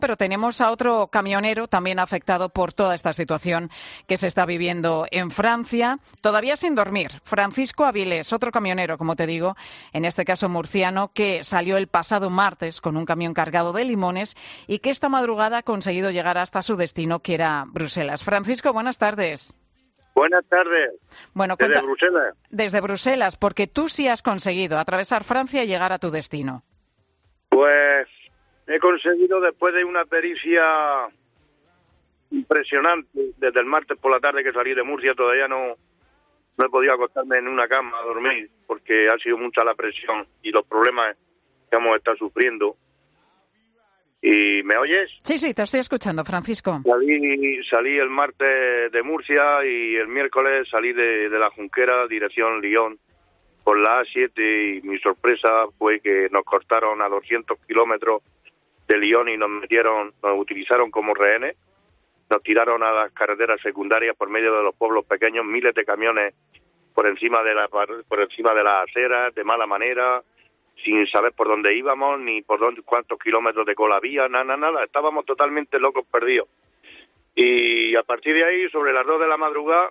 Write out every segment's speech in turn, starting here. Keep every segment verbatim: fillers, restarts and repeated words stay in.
Pero tenemos a otro camionero también afectado por toda esta situación que se está viviendo en Francia, todavía sin dormir. Francisco Avilés, otro camionero, como te digo, en este caso murciano, que salió el pasado martes con un camión cargado de limones y que esta madrugada ha conseguido llegar hasta su destino, que era Bruselas. Francisco, buenas tardes. Buenas tardes. Bueno, desde cuenta, Bruselas. Desde Bruselas, porque tú sí has conseguido atravesar Francia y llegar a tu destino. Pues he conseguido, después de una pericia impresionante, desde el martes por la tarde que salí de Murcia, todavía no, no he podido acostarme en una cama a dormir, porque ha sido mucha la presión y los problemas que hemos estado sufriendo. ¿Y me oyes? Sí, sí, te estoy escuchando, Francisco. Salí, salí el martes de Murcia y el miércoles salí de, de la Junquera, dirección Lyon, por la A siete, y mi sorpresa fue que nos cortaron a doscientos kilómetros de Lyon y nos metieron, nos utilizaron como rehenes, nos tiraron a las carreteras secundarias por medio de los pueblos pequeños, miles de camiones por encima de la, por encima de las aceras, de mala manera, sin saber por dónde íbamos, ni por dónde, cuántos kilómetros de cola había, nada, nada, nada, estábamos totalmente locos, perdidos. Y a partir de ahí, sobre las dos de la madrugada,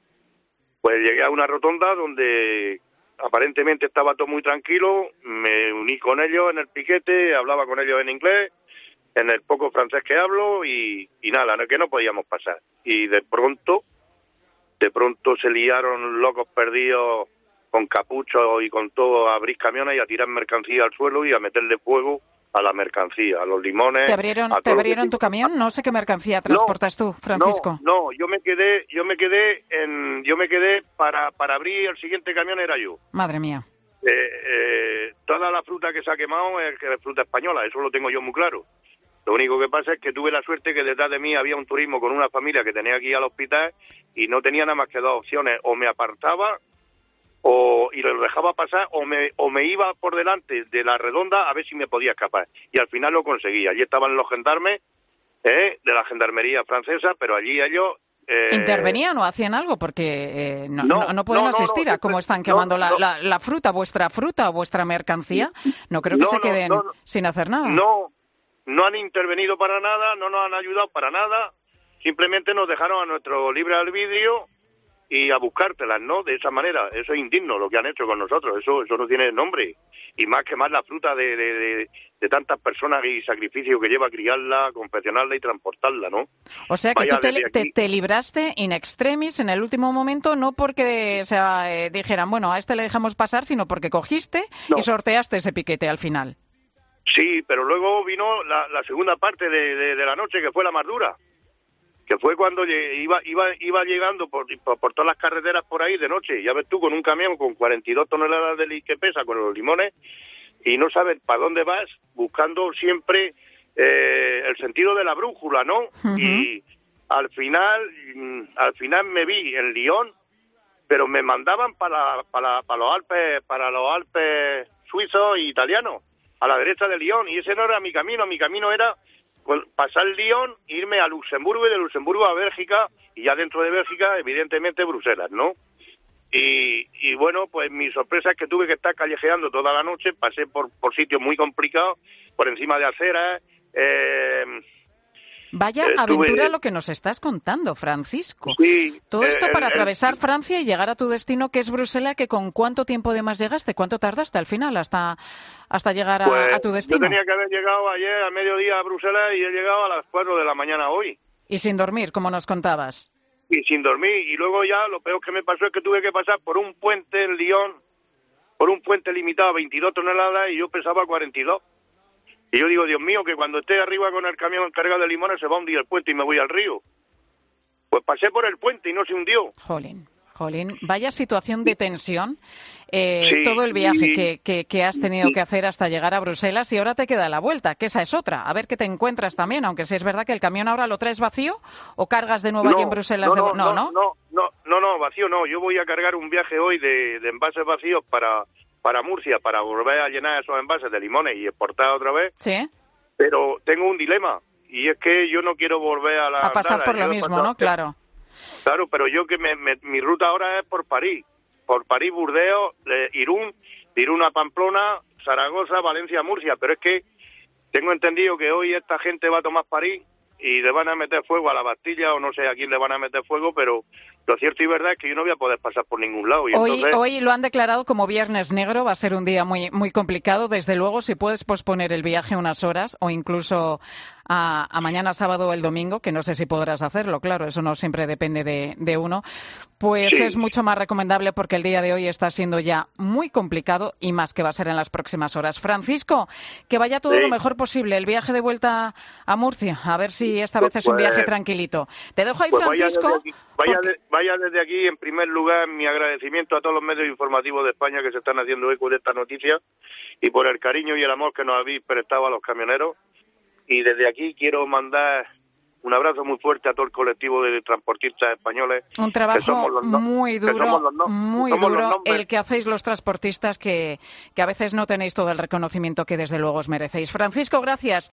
pues llegué a una rotonda donde aparentemente estaba todo muy tranquilo, me uní con ellos en el piquete, hablaba con ellos en inglés, en el poco francés que hablo, y, y nada, que no podíamos pasar. Y de pronto, de pronto se liaron locos perdidos con capuchos y con todo a abrir camiones y a tirar mercancía al suelo y a meterle fuego a la mercancía, a los limones. ¿Te abrieron, ¿te abrieron tu camión? No sé qué mercancía transportas no, tú, Francisco. No, no, yo me quedé, yo me quedé en, yo me quedé para para abrir el siguiente camión era yo. Madre mía. Eh, eh, toda la fruta que se ha quemado es, es fruta española, eso lo tengo yo muy claro. Lo único que pasa es que tuve la suerte que detrás de mí había un turismo con una familia que tenía que ir al hospital y no tenía nada más que dos opciones: o me apartaba o y lo dejaba pasar, o me o me iba por delante de la redonda a ver si me podía escapar. Y al final lo conseguí. Allí estaban los gendarmes eh, de la gendarmería francesa, pero allí ellos... Eh... ¿Intervenían o hacían algo? Porque eh, no, no, no, no pueden no, no, asistir no, a cómo están quemando no, la, no. la, la fruta, vuestra fruta o vuestra mercancía. No creo que no, se no, queden no, no. sin hacer nada. No, no han intervenido para nada, no nos han ayudado para nada. Simplemente nos dejaron a nuestro libre albedrío y a buscártelas, ¿no? De esa manera. Eso es indigno lo que han hecho con nosotros, eso eso no tiene nombre. Y más que más la fruta de, de, de, de tantas personas y sacrificio que lleva criarla, confeccionarla y transportarla, ¿no? O sea que Vaya, tú te, desde te, aquí... te libraste in extremis en el último momento, no porque o sea, eh, dijeran, bueno, a este le dejamos pasar, sino porque cogiste no. y sorteaste ese piquete al final. Sí, pero luego vino la, la segunda parte de, de, de la noche, que fue la más dura. Que fue cuando iba iba iba llegando por, por por todas las carreteras por ahí de noche, ya ves tú, con un camión con cuarenta y dos toneladas de li que pesa con los limones, y no sabes para dónde vas, buscando siempre eh, el sentido de la brújula, ¿no? Uh-huh. Y al final al final me vi en Lyon, pero me mandaban para para para los Alpes para los Alpes suizos e italianos, a la derecha de Lyon, y ese no era mi camino, mi camino era pasar Lyon, irme a Luxemburgo y de Luxemburgo a Bélgica, y ya dentro de Bélgica, evidentemente, Bruselas, ¿no? Y, y bueno, pues mi sorpresa es que tuve que estar callejeando toda la noche, pasé por, por sitios muy complicados, por encima de aceras. Eh, Vaya eh, aventura tuve... lo que nos estás contando, Francisco. Sí, Todo esto eh, para eh, atravesar eh, Francia y llegar a tu destino, que es Bruselas, que ¿con cuánto tiempo de más llegaste? ¿Cuánto tardaste al final hasta, hasta llegar a, pues, a tu destino? Yo tenía que haber llegado ayer a mediodía a Bruselas y he llegado a las cuatro de la mañana hoy. Y sin dormir, como nos contabas. Y sin dormir. Y luego ya lo peor que me pasó es que tuve que pasar por un puente en Lyon, por un puente limitado a veintidós toneladas, y yo pesaba cuarenta y dos. Y yo digo, Dios mío, que cuando esté arriba con el camión cargado de limones se va a hundir el puente y me voy al río. Pues pasé por el puente y no se hundió. Jolín, jolín, vaya situación de tensión. Eh, sí, todo el viaje y, que, que, que has tenido que hacer hasta llegar a Bruselas, y ahora te queda la vuelta, que esa es otra. A ver qué te encuentras también, aunque si es verdad que el camión ahora lo traes vacío, o cargas de nuevo no, allí en Bruselas. No, de... no, no, no, no, no, no, no, vacío no. Yo voy a cargar un viaje hoy de, de envases vacíos para, para Murcia, para volver a llenar esos envases de limones y exportar otra vez. Sí. Pero tengo un dilema, y es que yo no quiero volver a la... A pasar nada, por lo mismo, pasado, ¿no? Claro. Claro, pero yo que me, me, mi ruta ahora es por París, por París, Burdeos, eh, Irún, de Irún a Pamplona, Zaragoza, Valencia, Murcia, pero es que tengo entendido que hoy esta gente va a tomar París y le van a meter fuego a la Bastilla, o no sé a quién le van a meter fuego, pero lo cierto y verdad es que yo no voy a poder pasar por ningún lado. Y hoy, entonces... hoy lo han declarado como Viernes Negro, va a ser un día muy, muy complicado. Desde luego, si puedes posponer el viaje unas horas o incluso a, a mañana sábado o el domingo, que no sé si podrás hacerlo, claro, eso no siempre depende de, de uno, pues sí, es mucho más recomendable porque el día de hoy está siendo ya muy complicado y más que va a ser en las próximas horas. Francisco, que vaya todo sí. lo mejor posible, el viaje de vuelta a Murcia, a ver si esta vez es un viaje pues, tranquilito. Te dejo ahí, pues Francisco. Vaya desde, aquí, vaya, porque... de, vaya desde aquí, en primer lugar, mi agradecimiento a todos los medios informativos de España que se están haciendo eco de esta noticia y por el cariño y el amor que nos habéis prestado a los camioneros. Y desde aquí quiero mandar un abrazo muy fuerte a todo el colectivo de transportistas españoles. Un trabajo no, muy duro, no, muy duro, el que hacéis los transportistas, que, que a veces no tenéis todo el reconocimiento que desde luego os merecéis. Francisco, gracias.